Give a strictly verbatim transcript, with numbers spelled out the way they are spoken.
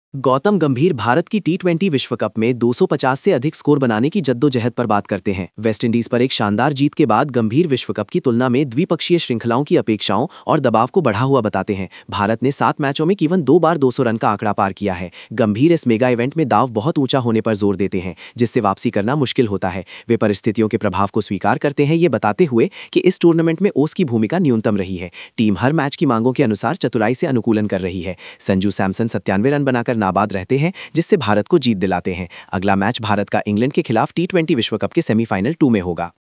गौतम गंभीर भारत की T twenty विश्व कप में दो सौ पचास से अधिक स्कोर बनाने की जद्दोजहद पर बात करते हैं। वेस्टइंडीज पर एक शानदार जीत के बाद गंभीर विश्व कप की तुलना में द्विपक्षीय श्रृंखलाओं की अपेक्षाओं और दबाव को बढ़ा हुआ बताते हैं। भारत ने सात मैचों में केवल दो बार दो सौ रन का आंकड़ा पार किया है। गंभीर इस मेगा इवेंट में दाव बहुत ऊंचा होने पर जोर देते हैं, जिससे वापसी करना मुश्किल होता है। वे परिस्थितियों के प्रभाव को स्वीकार करते हैं, ये बताते हुए कि इस टूर्नामेंट में ओस की भूमिका न्यूनतम रही है। टीम हर मैच की मांगों के अनुसार चतुराई से अनुकूलन कर रही है। संजू सैमसन सत्तानवे रन बनाकर नाबाद रहते हैं, जिससे भारत को जीत दिलाते हैं। अगला मैच भारत का इंग्लैंड के खिलाफ टी ट्वेंटी विश्व कप के सेमीफाइनल टू में होगा।